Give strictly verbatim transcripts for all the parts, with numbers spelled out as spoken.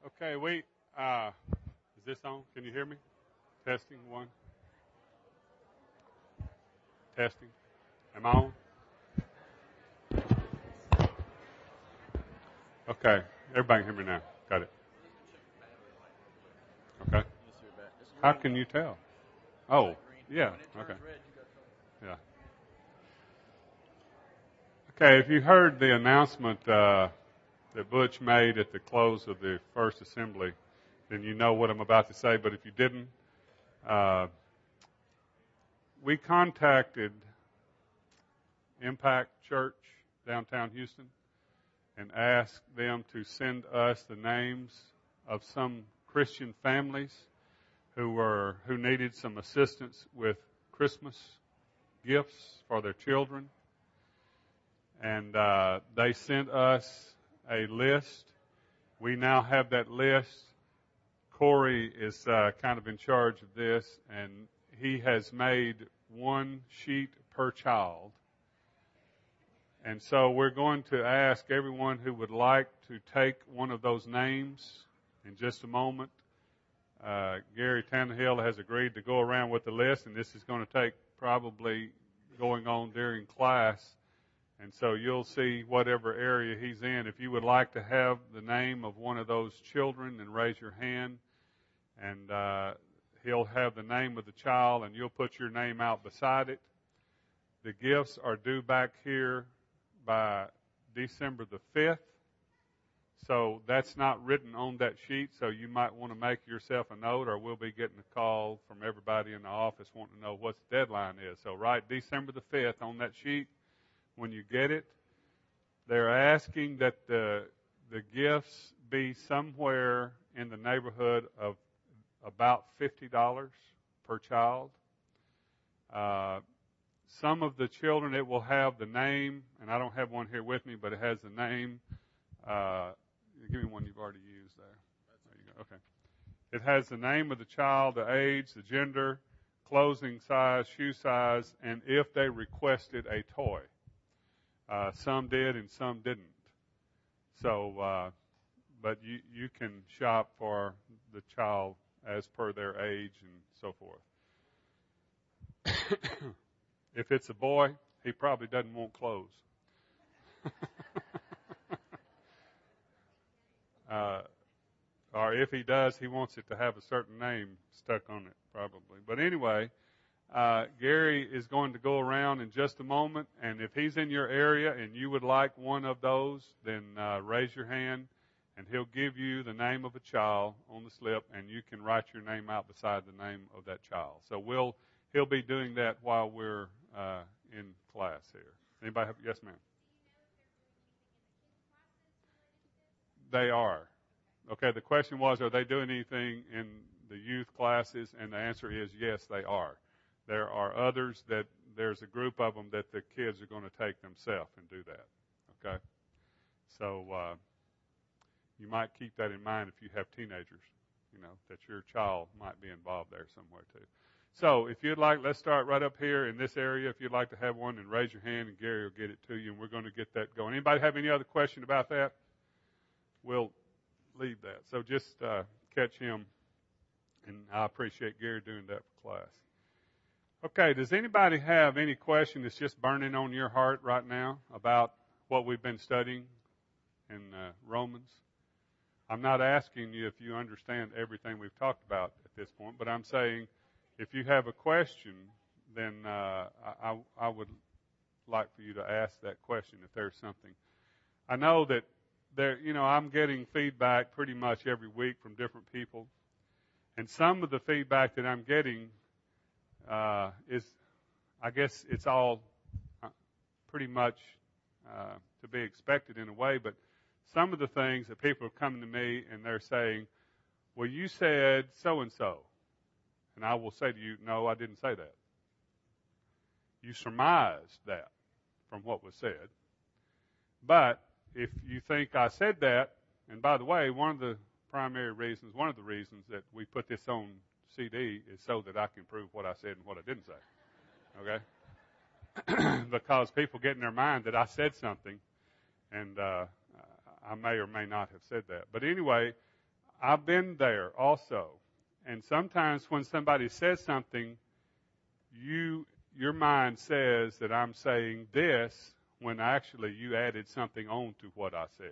Okay, wait. Uh, is this on? Can you hear me? Testing one. Testing. Am I on? Okay. Everybody can hear me now. Got it. Okay. How can you tell? Oh, yeah. Okay. Yeah. Okay, if you heard the announcement uh, that Butch made at the close of the first assembly, then you know what I'm about to say. But if you didn't, uh, we contacted Impact Church downtown Houston and asked them to send us the names of some Christian families who were who needed some assistance with Christmas gifts for their children. And uh, they sent us a list. We now have that list. Corey is uh, kind of in charge of this, and he has made one sheet per child. And so we're going to ask everyone who would like to take one of those names in just a moment. Uh, Gary Tannehill has agreed to go around with the list, and this is going to take probably going on during class. And so you'll see whatever area he's in. If you would like to have the name of one of those children, then raise your hand. And uh, he'll have the name of the child, and you'll put your name out beside it. The gifts are due back here by December the fifth. So that's not written on that sheet, so you might want to make yourself a note, or we'll be getting a call from everybody in the office wanting to know what the deadline is. So write December the fifth on that sheet. When you get it, they're asking that the the gifts be somewhere in the neighborhood of about fifty dollars per child. Uh, some of the children, it will have the name, and I don't have one here with me, but it has the name. Uh, give me one you've already used there. There you go. Okay. It has the name of the child, the age, the gender, clothing size, shoe size, and if they requested a toy. Uh, some did and some didn't. So, uh, but you, you can shop for the child as per their age and so forth. If it's a boy, he probably doesn't want clothes. uh, or if he does, he wants it to have a certain name stuck on it, probably. But anyway, Uh, Gary is going to go around in just a moment, and if he's in your area and you would like one of those, then uh, raise your hand, and he'll give you the name of a child on the slip, and you can write your name out beside the name of that child. So we'll he'll be doing that while we're uh, in class here. Anybody have? Yes, ma'am. They are. Okay, the question was, are they doing anything in the youth classes? And the answer is yes, they are. There are others that there's a group of them that the kids are going to take themselves and do that. Okay? So uh, you might keep that in mind if you have teenagers, you know, that your child might be involved there somewhere too. So if you'd like, let's start right up here in this area. If you'd like to have one, then raise your hand and Gary will get it to you, and we're going to get that going. Anybody have any other question about that? We'll leave that. So just uh, catch him, and I appreciate Gary doing that for class. Okay, does anybody have any question that's just burning on your heart right now about what we've been studying in uh, Romans? I'm not asking you if you understand everything we've talked about at this point, but I'm saying if you have a question, then uh, I, I would like for you to ask that question if there's something. I know that there, you know, I'm getting feedback pretty much every week from different people, and some of the feedback that I'm getting Uh, is, I guess it's all uh, pretty much uh, to be expected in a way, but some of the things that people are coming to me and they're saying, well, you said so-and-so. And I will say to you, no, I didn't say that. You surmised that from what was said. But if you think I said that, and by the way, one of the primary reasons, one of the reasons that we put this on C D is so that I can prove what I said and what I didn't say. Okay? Because people get in their mind that I said something, and uh, I may or may not have said that. But anyway, I've been there also. And sometimes when somebody says something, you your mind says that I'm saying this when actually you added something on to what I said.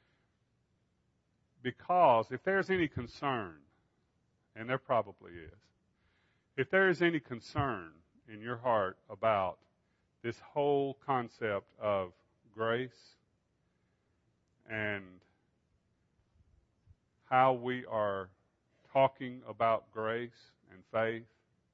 Because if there's any concern, and there probably is, if there is any concern in your heart about this whole concept of grace and how we are talking about grace and faith,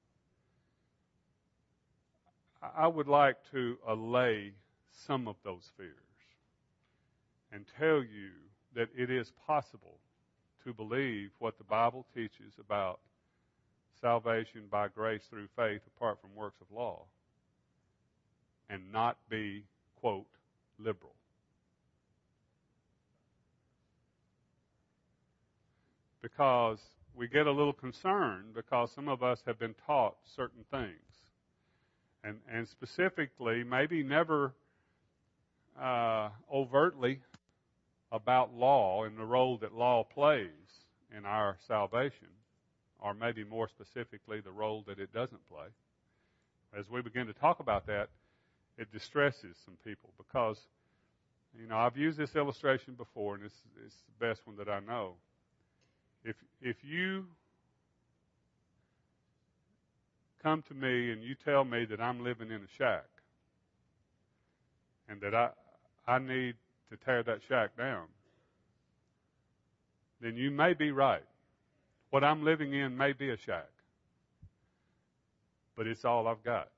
I would like to allay some of those fears and tell you that it is possible to believe what the Bible teaches about salvation by grace through faith apart from works of law and not be, quote, liberal. Because we get a little concerned because some of us have been taught certain things. And, and specifically, maybe never uh, overtly about law and the role that law plays in our salvation, or maybe more specifically, the role that it doesn't play. As we begin to talk about that, it distresses some people because, you know, I've used this illustration before, and it's, it's the best one that I know. If if you come to me and you tell me that I'm living in a shack and that I I need to tear that shack down, then you may be right. What I'm living in may be a shack, but it's all I've got.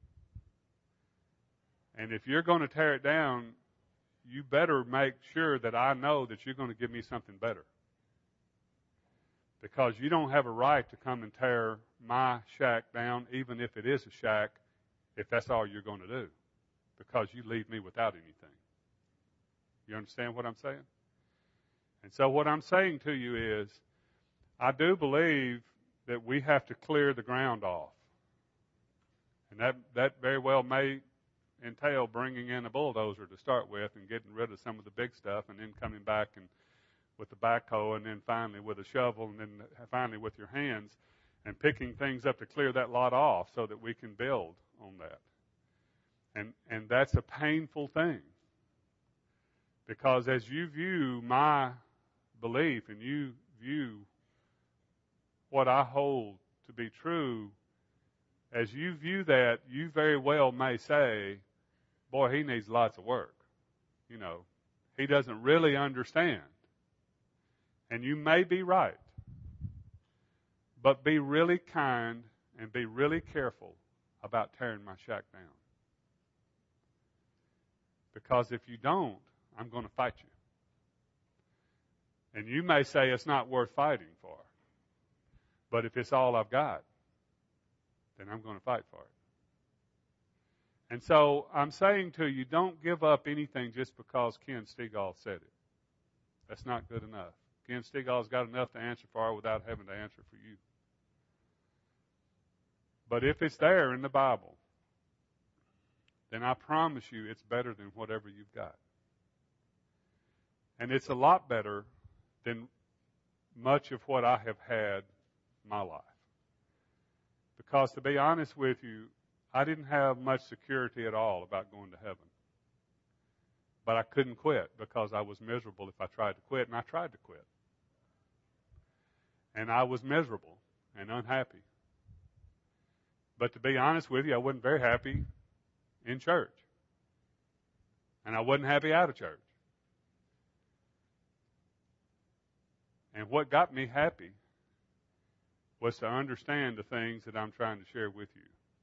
And if you're going to tear it down, you better make sure that I know that you're going to give me something better. Because you don't have a right to come and tear my shack down, even if it is a shack, if that's all you're going to do. Because you leave me without anything. You understand what I'm saying? And so what I'm saying to you is, I do believe that we have to clear the ground off. And that, that very well may entail bringing in a bulldozer to start with and getting rid of some of the big stuff and then coming back and with the backhoe and then finally with a shovel and then finally with your hands and picking things up to clear that lot off so that we can build on that. And and that's a painful thing. Because as you view my belief and you view what I hold to be true, as you view that, you very well may say, boy, he needs lots of work. You know, he doesn't really understand. And you may be right. But be really kind and be really careful about tearing my shack down. Because if you don't, I'm going to fight you. And you may say it's not worth fighting for. But if it's all I've got, then I'm going to fight for it. And so I'm saying to you, don't give up anything just because Ken Stegall said it. That's not good enough. Ken Stegall's got enough to answer for without having to answer for you. But if it's there in the Bible, then I promise you it's better than whatever you've got. And it's a lot better than much of what I have had my life. Because to be honest with you, I didn't have much security at all about going to heaven. But I couldn't quit because I was miserable if I tried to quit, and I tried to quit. And I was miserable and unhappy. But to be honest with you, I wasn't very happy in church. And I wasn't happy out of church. And what got me happy was to understand the things that I'm trying to share with you.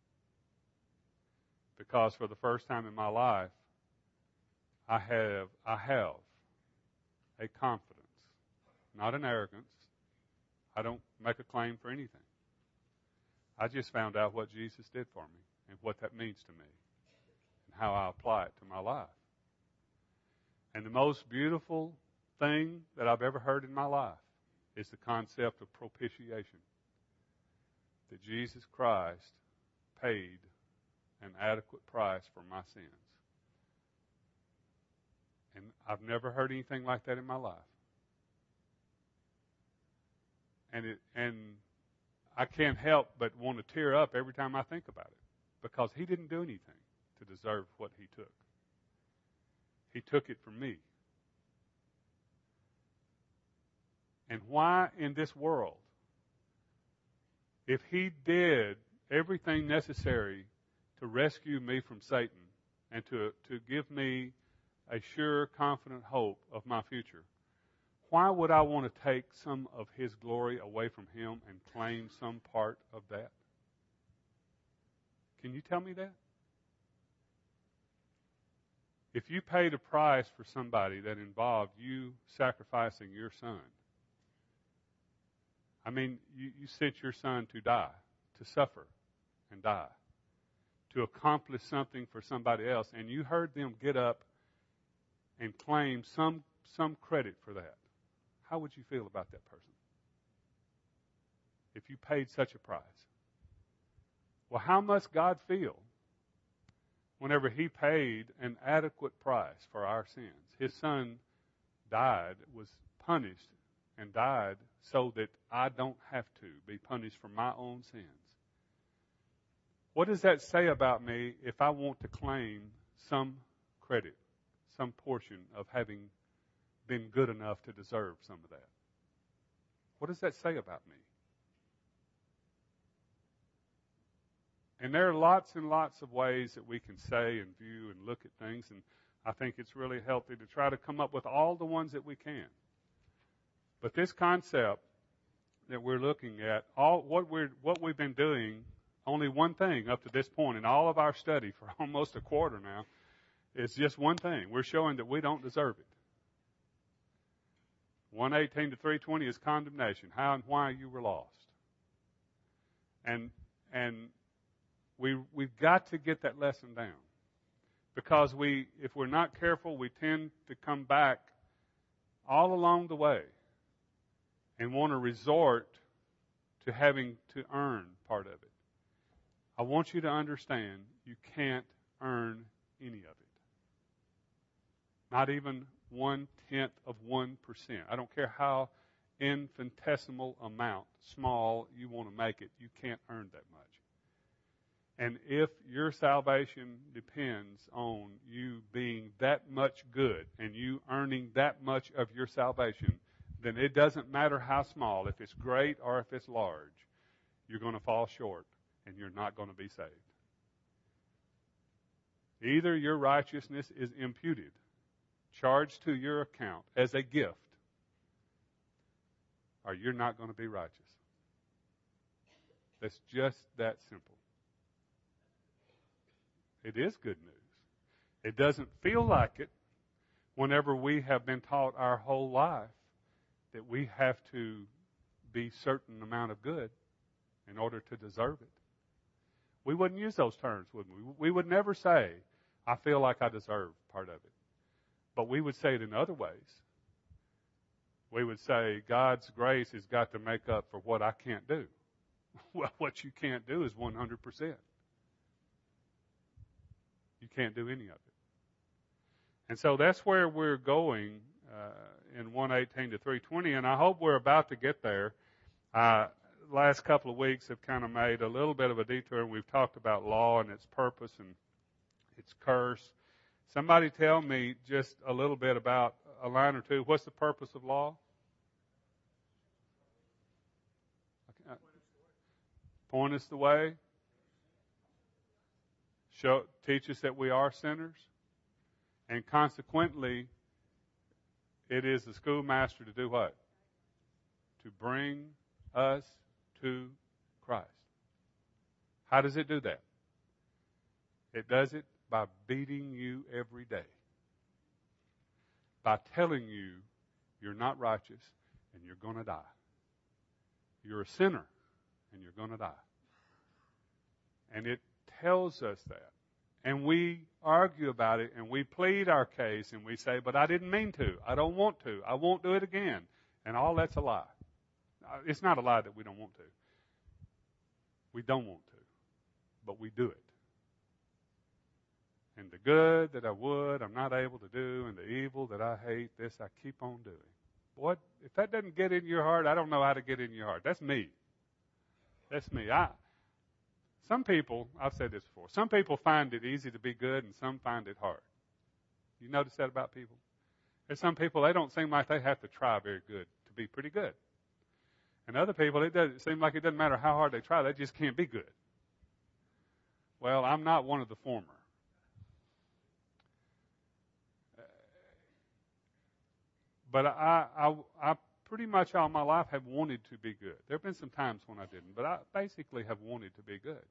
Because for the first time in my life, I have I have a confidence, not an arrogance. I don't make a claim for anything. I just found out what Jesus did for me and what that means to me and how I apply it to my life. And the most beautiful thing that I've ever heard in my life is the concept of propitiation. That Jesus Christ paid an adequate price for my sins. And I've never heard anything like that in my life. And it, and I can't help but want to tear up every time I think about it, because he didn't do anything to deserve what he took. He took it from me. And why in this world, if he did everything necessary to rescue me from Satan and to, to give me a sure, confident hope of my future, why would I want to take some of his glory away from him and claim some part of that? Can you tell me that? If you paid a price for somebody that involved you sacrificing your son, I mean, you, you sent your son to die, to suffer and die, to accomplish something for somebody else, and you heard them get up and claim some some credit for that. How would you feel about that person if you paid such a price? Well, how must God feel whenever he paid an adequate price for our sins? His son died, was punished, and died so that I don't have to be punished for my own sins. What does that say about me if I want to claim some credit, some portion of having been good enough to deserve some of that? What does that say about me? And there are lots and lots of ways that we can say and view and look at things, and I think it's really healthy to try to come up with all the ones that we can. But this concept that we're looking at, all what we're what we've been doing, only one thing up to this point in all of our study for almost a quarter now, is just one thing. We're showing that we don't deserve it. one eighteen to three twenty is condemnation, how and why you were lost. And and we we've got to get that lesson down. Because we if we're not careful, we tend to come back all along the way and want to resort to having to earn part of it. I want you to understand you can't earn any of it. Not even one-tenth of one percent. I don't care how infinitesimal amount, small, you want to make it, you can't earn that much. And if your salvation depends on you being that much good and you earning that much of your salvation, then it doesn't matter how small, if it's great or if it's large, you're going to fall short and you're not going to be saved. Either your righteousness is imputed, charged to your account as a gift, or you're not going to be righteous. It's just that simple. It is good news. It doesn't feel like it whenever we have been taught our whole life that we have to be certain amount of good in order to deserve it. We wouldn't use those terms, would we? We would never say, I feel like I deserve part of it. But we would say it in other ways. We would say, God's grace has got to make up for what I can't do. Well, what you can't do is one hundred percent. You can't do any of it. And so that's where we're going uh, in one eighteen to three twenty, and I hope we're about to get there. Uh, last couple of weeks have kind of made a little bit of a detour, and we've talked about law and its purpose and its curse. Somebody tell me just a little bit about a line or two. What's the purpose of law? Point us the way. Show, teach us that we are sinners. And consequently, it is the schoolmaster to do what? To bring us to Christ. How does it do that? It does it by beating you every day. By telling you you're not righteous and you're going to die. You're a sinner and you're going to die. And it tells us that. And we argue about it and we plead our case and we say, but I didn't mean to. I don't want to. I won't do it again. And all that's a lie. It's not a lie that we don't want to. We don't want to. But we do it. And the good that I would, I'm not able to do, and the evil that I hate, this I keep on doing. Boy, if that doesn't get in your heart, I don't know how to get in your heart. That's me. That's me. I, some people, I've said this before, some people find it easy to be good and some find it hard. You notice that about people? There's some people, they don't seem like they have to try very good to be pretty good. And other people, it doesn't seem like it doesn't matter how hard they try, they just can't be good. Well, I'm not one of the former. But I, I, I pretty much all my life have wanted to be good. There have been some times when I didn't, but I basically have wanted to be good.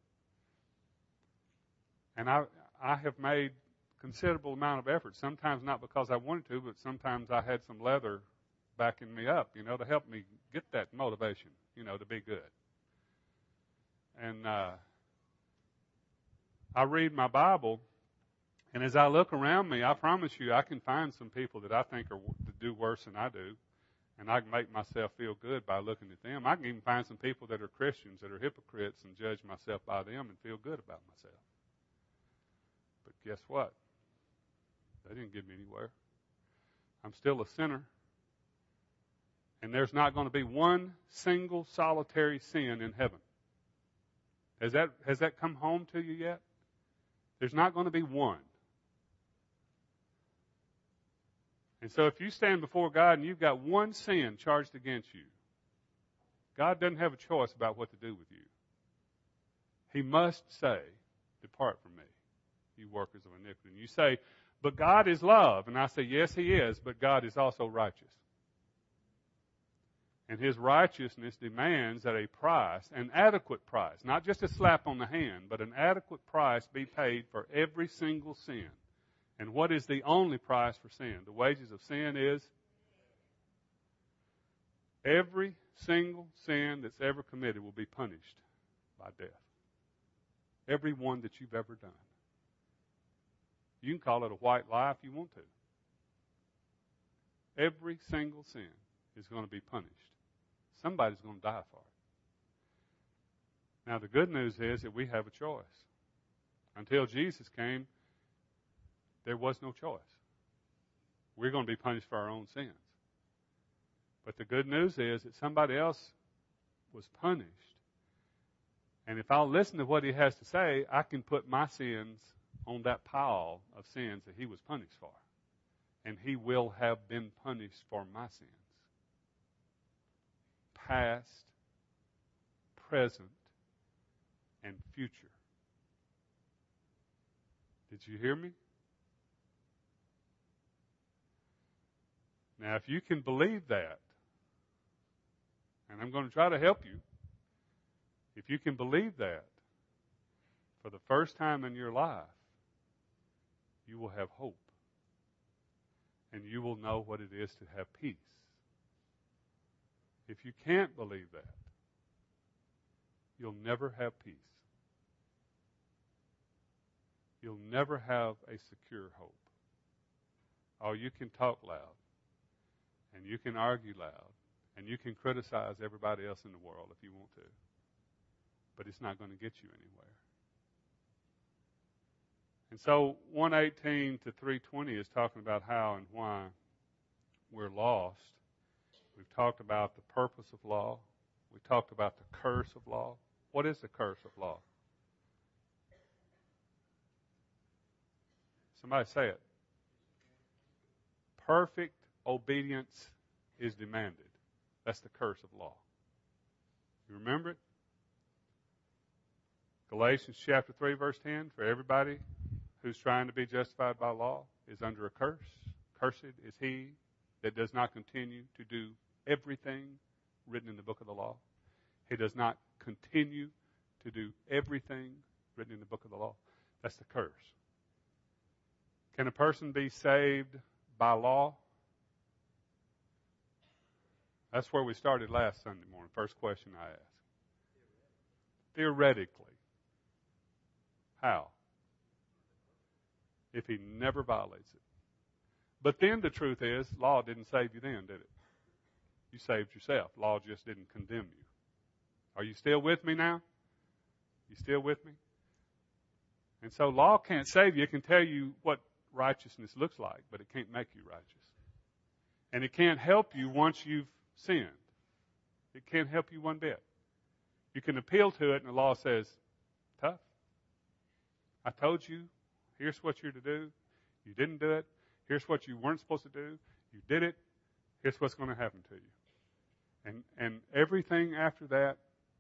And I, I have made considerable amount of effort. Sometimes not because I wanted to, but sometimes I had some leather backing me up, you know, to help me get that motivation, you know, to be good. And uh, I read my Bible, and as I look around me, I promise you I can find some people that I think are to do worse than I do, and I can make myself feel good by looking at them. I can even find some people that are Christians that are hypocrites and judge myself by them and feel good about myself. But guess what? They didn't get me anywhere. I'm still a sinner. And there's not going to be one single solitary sin in heaven. Has that, has that come home to you yet? There's not going to be one. And so if you stand before God and you've got one sin charged against you, God doesn't have a choice about what to do with you. He must say, "Depart from me, you workers of iniquity." And you say, "But God is love." And I say, yes, He is, but God is also righteous. And His righteousness demands that a price, an adequate price, not just a slap on the hand, but an adequate price be paid for every single sin. And what is the only price for sin? The wages of sin is every single sin that's ever committed will be punished by death. Every one that you've ever done. You can call it a white lie if you want to. Every single sin is going to be punished. Somebody's going to die for it. Now, the good news is that we have a choice. Until Jesus came, there was no choice. We're going to be punished for our own sins. But the good news is that somebody else was punished. And if I'll listen to what He has to say, I can put my sins on that pile of sins that He was punished for. And He will have been punished for my sins. Past, present, and future. Did you hear me? Now, if you can believe that, and I'm going to try to help you, if you can believe that, for the first time in your life, you will have hope. And you will know what it is to have peace. If you can't believe that, you'll never have peace. You'll never have a secure hope. Oh, you can talk loud, and you can argue loud, and you can criticize everybody else in the world if you want to, but it's not going to get you anywhere. And so one eighteen to three twenty is talking about how and why we're lost. We've talked about the purpose of law. We talked about the curse of law. What is the curse of law? Somebody say it. Perfect obedience is demanded. That's the curse of law. You remember it? Galatians chapter three, verse ten, for everybody who's trying to be justified by law is under a curse. Cursed is he that does not continue to do everything written in the book of the law. He does not continue to do everything written in the book of the law. That's the curse. Can a person be saved by law? That's where we started last Sunday morning. First question I asked. Theoretically. How? If he never violates it. But then the truth is, law didn't save you then, did it? You saved yourself. Law just didn't condemn you. Are you still with me now? You still with me? And so law can't save you. It can tell you what righteousness looks like, but it can't make you righteous. And it can't help you once you've sinned. It can't help you one bit. You can appeal to it, and the law says, tough. I told you, here's what you're to do. You didn't do it. Here's what you weren't supposed to do. You did it. Here's what's going to happen to you. And and everything after that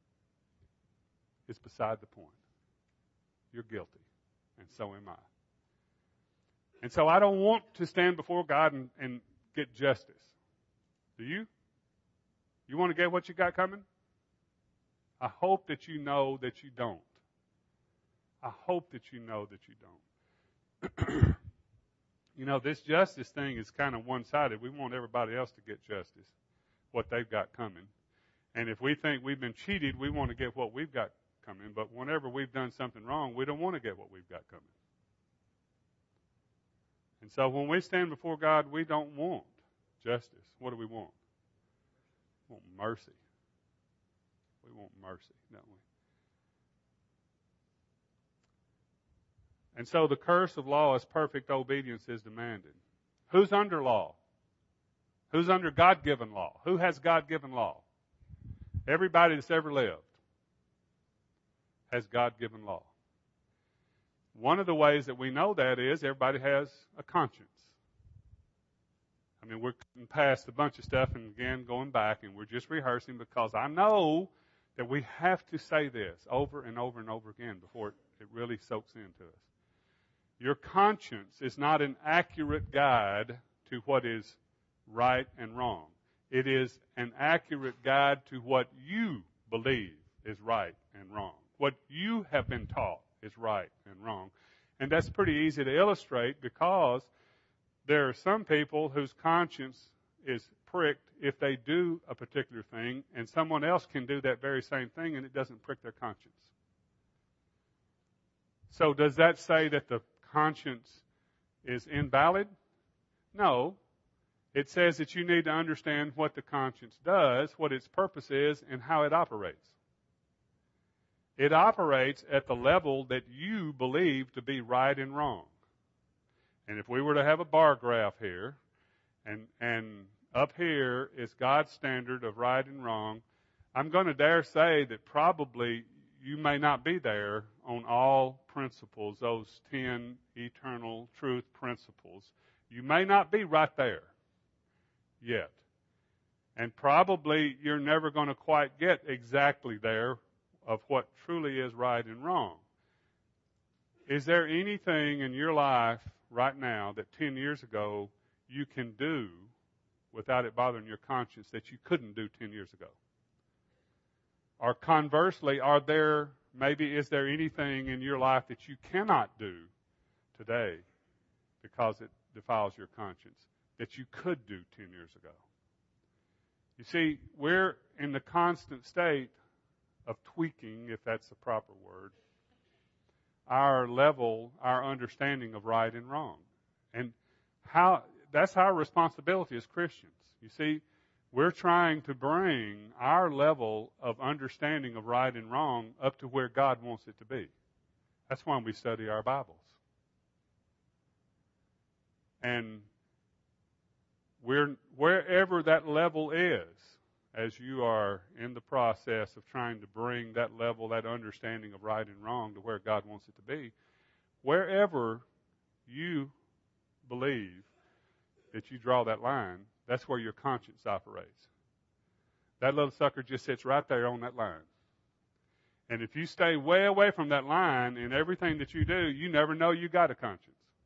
is beside the point. You're guilty, and so am I. And so I don't want to stand before God and, and get justice. Do you? You want to get what you got coming? I hope that you know that you don't. I hope that you know that you don't. You know, this justice thing is kind of one-sided. We want everybody else to get justice, what they've got coming. And if we think we've been cheated, we want to get what we've got coming. But whenever we've done something wrong, we don't want to get what we've got coming. And so when we stand before God, we don't want justice. What do we want? We want mercy. We want mercy, don't we? And so the curse of law is perfect obedience is demanded. Who's under law? Who's under God-given law? Who has God-given law? Everybody that's ever lived has God-given law. One of the ways that we know that is everybody has a conscience. I mean, we're cutting past a bunch of stuff and again going back, and we're just rehearsing because I know that we have to say this over and over and over again before it, it really soaks into us. Your conscience is not an accurate guide to what is right and wrong. It is an accurate guide to what you believe is right and wrong. What you have been taught is right and wrong. And that's pretty easy to illustrate because there are some people whose conscience is pricked if they do a particular thing, and someone else can do that very same thing and it doesn't prick their conscience. So does that say that the conscience is invalid? No. It says that you need to understand what the conscience does, what its purpose is, and how it operates. It operates at the level that you believe to be right and wrong. And if we were to have a bar graph here, and and up here is God's standard of right and wrong, I'm going to dare say that probably you may not be there on all principles, those ten eternal truth principles. You may not be right there yet. And probably you're never going to quite get exactly there of what truly is right and wrong. Is there anything in your life right now that ten years ago you can do without it bothering your conscience that you couldn't do ten years ago? Or conversely, are there, maybe is there anything in your life that you cannot do today because it defiles your conscience that you could do ten years ago? You see, we're in the constant state of tweaking, if that's the proper word, our level, our understanding of right and wrong. And how that's our responsibility as Christians. You see, we're trying to bring our level of understanding of right and wrong up to where God wants it to be. That's why we study our Bibles. And we're, wherever that level is, as you are in the process of trying to bring that level, that understanding of right and wrong to where God wants it to be, wherever you believe that you draw that line, that's where your conscience operates. That little sucker just sits right there on that line. And if you stay way away from that line in everything that you do, you never know you got a conscience.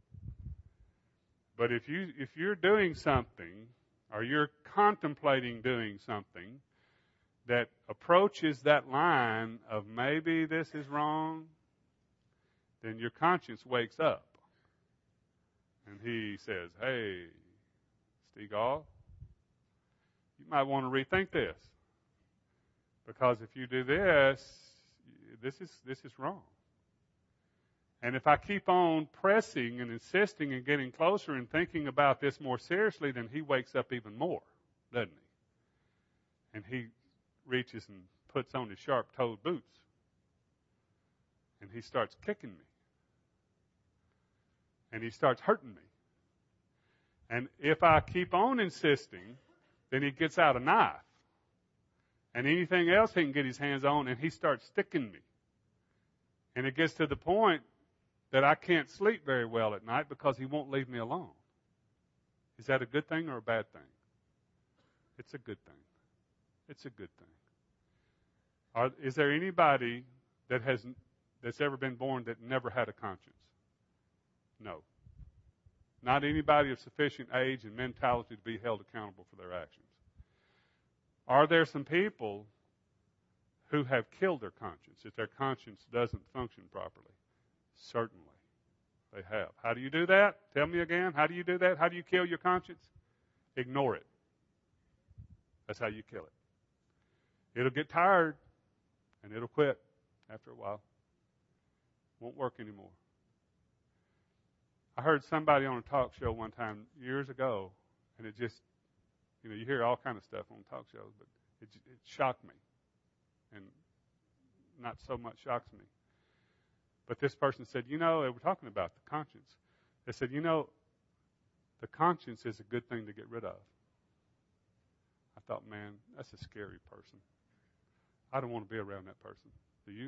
But if you if you're doing something or you're contemplating doing something that approaches that line of maybe this is wrong, then your conscience wakes up. And he says, hey, Stegall, you might want to rethink this. Because if you do this, this is this is wrong. And if I keep on pressing and insisting and getting closer and thinking about this more seriously, then he wakes up even more, doesn't he? And he reaches and puts on his sharp-toed boots. And he starts kicking me. And he starts hurting me. And if I keep on insisting, then he gets out a knife. And anything else he can get his hands on, and he starts sticking me. And it gets to the point that I can't sleep very well at night because he won't leave me alone. Is that a good thing or a bad thing? It's a good thing. It's a good thing. Are, is there anybody that has that's ever been born that never had a conscience? No. Not anybody of sufficient age and mentality to be held accountable for their actions. Are there some people who have killed their conscience, if their conscience doesn't function properly? Certainly. They have. How do you do that? Tell me again. How do you do that? How do you kill your conscience? Ignore it. That's how you kill it. It'll get tired, and it'll quit after a while. Won't work anymore. I heard somebody on a talk show one time years ago, and it just, you know, you hear all kind of stuff on talk shows, but it, it shocked me, and not so much shocks me. But this person said, you know, they were talking about the conscience. They said, you know, the conscience is a good thing to get rid of. I thought, man, that's a scary person. I don't want to be around that person. Do you?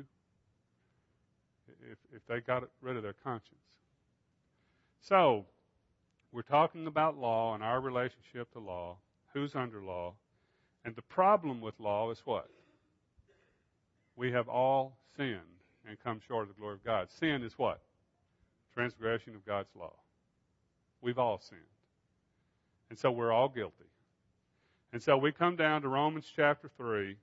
If if they got rid of their conscience. So, we're talking about law and our relationship to law, who's under law, and the problem with law is what? We have all sinned and come short of the glory of God. Sin is what? Transgression of God's law. We've all sinned. And so we're all guilty. And so we come down to Romans chapter three.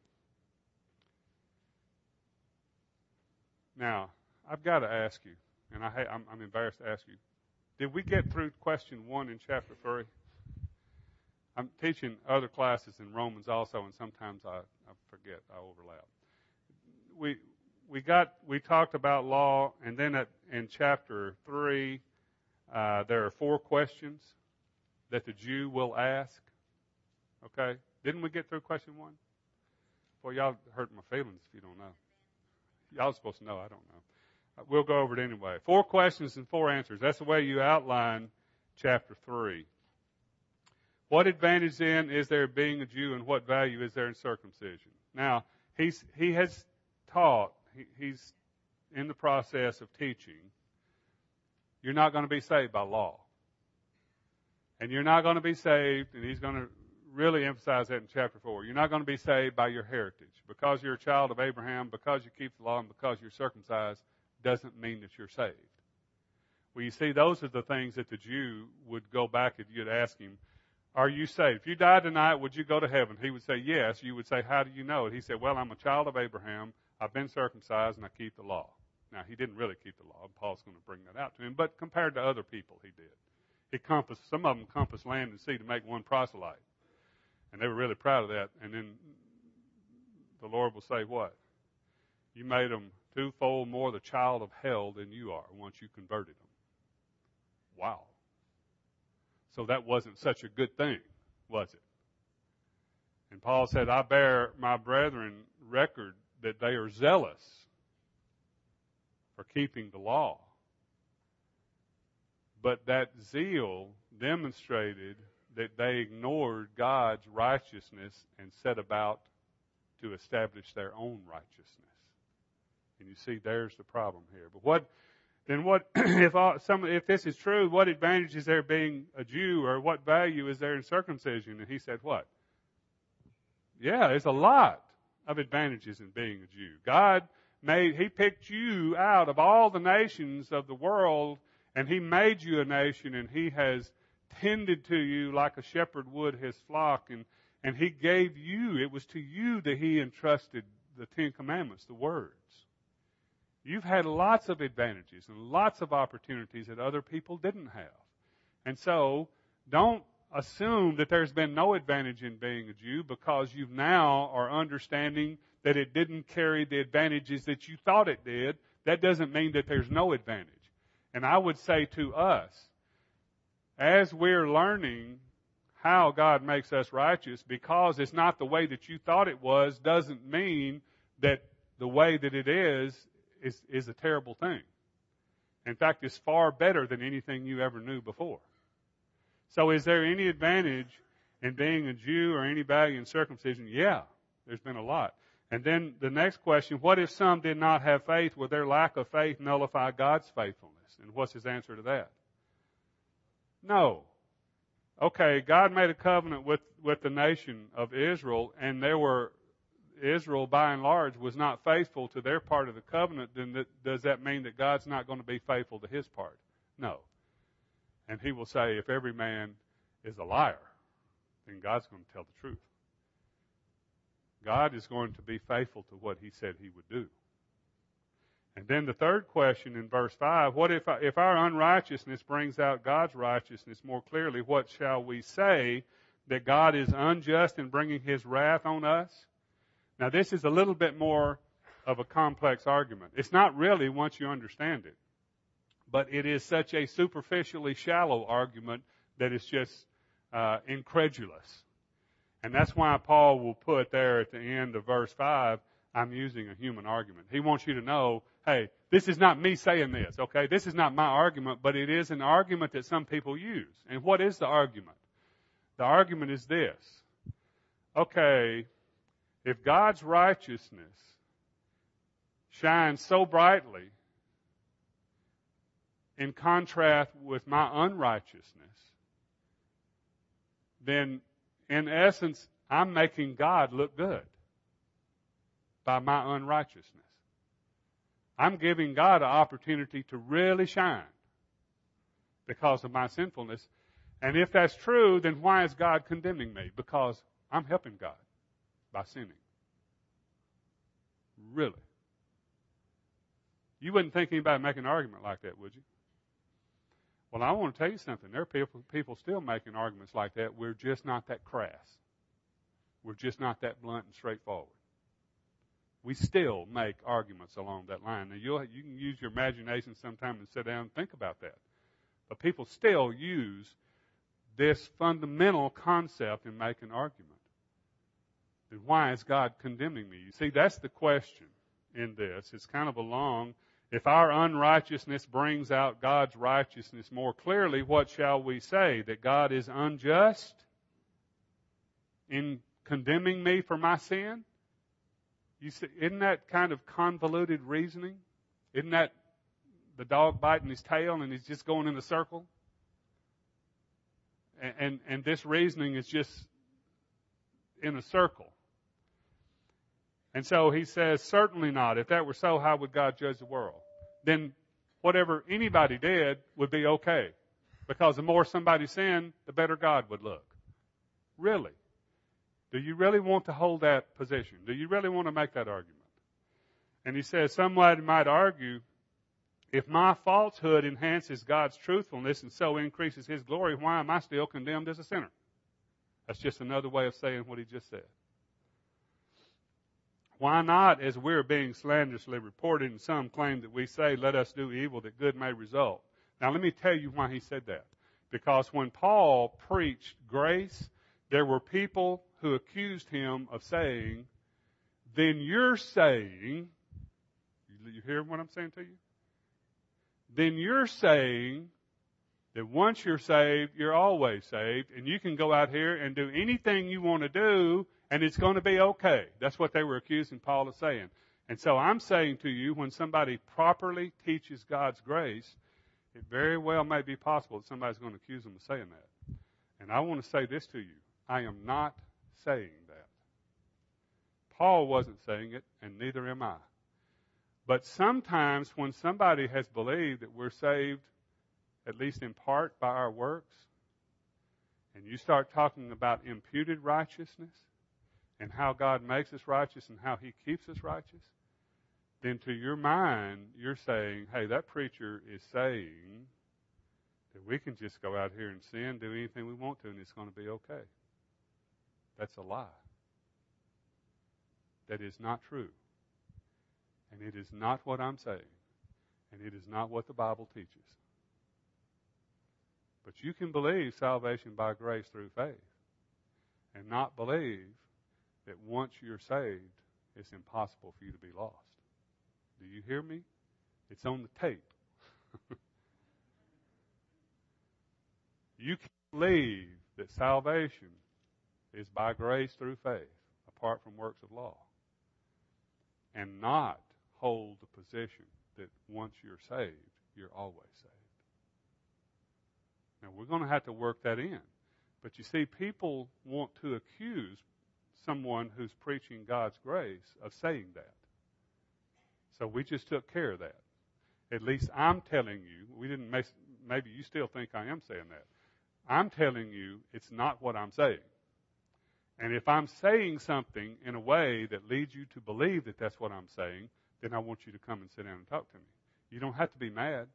Now, I've got to ask you, and I, I'm, I'm embarrassed to ask you, did we get through question one in chapter three? I'm teaching other classes in Romans also, and sometimes I, I forget, I overlap. We we got we talked about law, and then at, in chapter three, uh, there are four questions that the Jew will ask. Okay, didn't we get through question one? Boy, y'all hurt my feelings if you don't know. Y'all are supposed to know. I don't know. We'll go over it anyway. Four questions and four answers. That's the way you outline chapter three. What advantage then is there of being a Jew, and what value is there in circumcision? Now, he's he has taught, he, he's in the process of teaching, you're not going to be saved by law. And you're not going to be saved, and he's going to really emphasize that in chapter four. You're not going to be saved by your heritage. Because you're a child of Abraham, because you keep the law, and because you're circumcised, doesn't mean that you're saved. Well, you see, those are the things that the Jew would go back if you'd ask him, are you saved? If you died tonight, would you go to heaven? He would say, yes. You would say, how do you know it? He said, well, I'm a child of Abraham. I've been circumcised, and I keep the law. Now, he didn't really keep the law. Paul's going to bring that out to him. But compared to other people, he did. He compassed, some of them compassed land and sea to make one proselyte. And they were really proud of that. And then the Lord will say what? You made them twofold more the child of hell than you are once you converted them. Wow. So that wasn't such a good thing, was it? And Paul said, I bear my brethren record that they are zealous for keeping the law. But that zeal demonstrated that they ignored God's righteousness and set about to establish their own righteousness. And you see, there's the problem here. But what, then what, if all, some, if this is true, what advantage is there being a Jew, or what value is there in circumcision? And he said what? Yeah, there's a lot of advantages in being a Jew. God made, He picked you out of all the nations of the world, and He made you a nation, and He has tended to you like a shepherd would his flock, and, and He gave you, it was to you that He entrusted the Ten Commandments, the words. You've had lots of advantages and lots of opportunities that other people didn't have. And so, don't assume that there's been no advantage in being a Jew because you now are understanding that it didn't carry the advantages that you thought it did. That doesn't mean that there's no advantage. And I would say to us, as we're learning how God makes us righteous, because it's not the way that you thought it was, doesn't mean that the way that it is is, is a terrible thing. In fact, it's far better than anything you ever knew before. So is there any advantage in being a Jew or anybody in circumcision? Yeah, there's been a lot. And then the next question, what if some did not have faith? Will their lack of faith nullify God's faithfulness? And what's his answer to that? No. Okay, God made a covenant with, with the nation of Israel, and there were, Israel by and large was not faithful to their part of the covenant. Then that, does that mean that God's not going to be faithful to his part? No. And he will say, if every man is a liar, then God's going to tell the truth. God is going to be faithful to what he said he would do. And then the third question in verse five, what if, if our unrighteousness brings out God's righteousness more clearly, what shall we say? That God is unjust in bringing his wrath on us? Now this is a little bit more of a complex argument. It's not really once you understand it. But it is such a superficially shallow argument that it's just uh, incredulous. And that's why Paul will put there at the end of verse five, I'm using a human argument. He wants you to know, hey, this is not me saying this, okay? This is not my argument, but it is an argument that some people use. And what is the argument? The argument is this. Okay, if God's righteousness shines so brightly in contrast with my unrighteousness, then in essence, I'm making God look good by my unrighteousness. I'm giving God an opportunity to really shine because of my sinfulness. And if that's true, then why is God condemning me? Because I'm helping God by sinning. Really? You wouldn't think anybody would make an argument like that, would you? Well, I want to tell you something. There are people, people still making arguments like that. We're just not that crass. We're just not that blunt and straightforward. We still make arguments along that line. Now, you'll, you can use your imagination sometime and sit down and think about that. But people still use this fundamental concept in making argument. Then why is God condemning me? You see, that's the question in this. It's kind of a long... If our unrighteousness brings out God's righteousness more clearly, what shall we say? That God is unjust in condemning me for my sin? You see, isn't that kind of convoluted reasoning? Isn't that the dog biting his tail and he's just going in a circle? And, and, and this reasoning is just in a circle. And so he says, certainly not. If that were so, how would God judge the world? Then whatever anybody did would be okay. Because the more somebody sinned, the better God would look. Really? Do you really want to hold that position? Do you really want to make that argument? And he says, somebody might argue, if my falsehood enhances God's truthfulness and so increases his glory, why am I still condemned as a sinner? That's just another way of saying what he just said. Why not, as we're being slanderously reported, and some claim that we say, let us do evil that good may result. Now let me tell you why he said that. Because when Paul preached grace, there were people who accused him of saying, then you're saying, you hear what I'm saying to you? Then you're saying that once you're saved, you're always saved, and you can go out here and do anything you want to do, and it's going to be okay. That's what they were accusing Paul of saying. And so I'm saying to you, when somebody properly teaches God's grace, it very well may be possible that somebody's going to accuse them of saying that. And I want to say this to you. I am not saying that. Paul wasn't saying it, and neither am I. But sometimes when somebody has believed that we're saved, at least in part, by our works, and you start talking about imputed righteousness, and how God makes us righteous and how he keeps us righteous, then to your mind, you're saying, hey, that preacher is saying that we can just go out here and sin, do anything we want to, and it's going to be okay. That's a lie. That is not true. And it is not what I'm saying. And it is not what the Bible teaches. But you can believe salvation by grace through faith and not believe that once you're saved, it's impossible for you to be lost. Do you hear me? It's on the tape. You believe that salvation is by grace through faith, apart from works of law, and not hold the position that once you're saved, you're always saved. Now, we're going to have to work that in. But you see, people want to accuse someone who's preaching God's grace of saying that. So we just took care of that. At least I'm telling you, we didn't make, maybe you still think I am saying that. I'm telling you it's not what I'm saying. And if I'm saying something in a way that leads you to believe that that's what I'm saying, then I want you to come and sit down and talk to me. You don't have to be mad,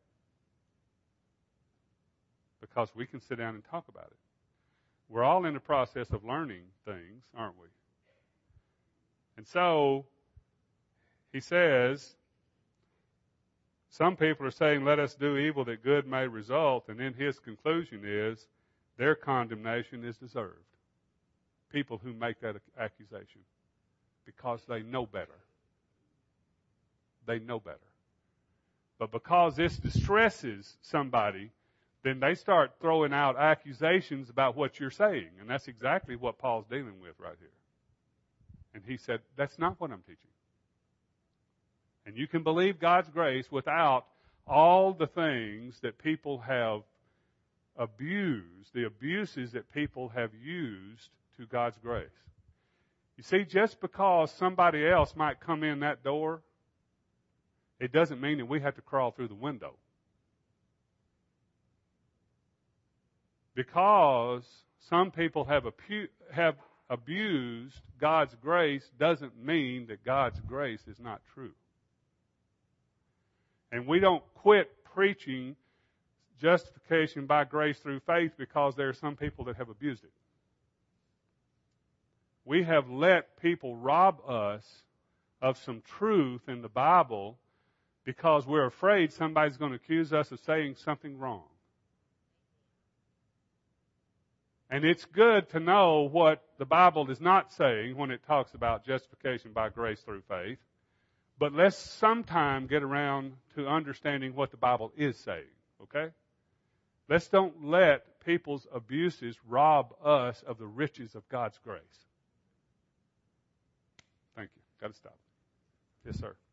because we can sit down and talk about it. We're all in the process of learning things, aren't we? And so, he says, some people are saying, let us do evil that good may result, and then his conclusion is, their condemnation is deserved. People who make that accusation, because they know better. They know better. But because this distresses somebody, then they start throwing out accusations about what you're saying. And that's exactly what Paul's dealing with right here. And he said, that's not what I'm teaching. And you can believe God's grace without all the things that people have abused, the abuses that people have used to God's grace. You see, just because somebody else might come in that door, it doesn't mean that we have to crawl through the window. Because some people have, apu- have abused God's grace doesn't mean that God's grace is not true. And we don't quit preaching justification by grace through faith because there are some people that have abused it. We have let people rob us of some truth in the Bible because we're afraid somebody's going to accuse us of saying something wrong. And it's good to know what the Bible is not saying when it talks about justification by grace through faith. But let's sometime get around to understanding what the Bible is saying, okay? Let's don't let people's abuses rob us of the riches of God's grace. Thank you. Got to stop. Yes, sir.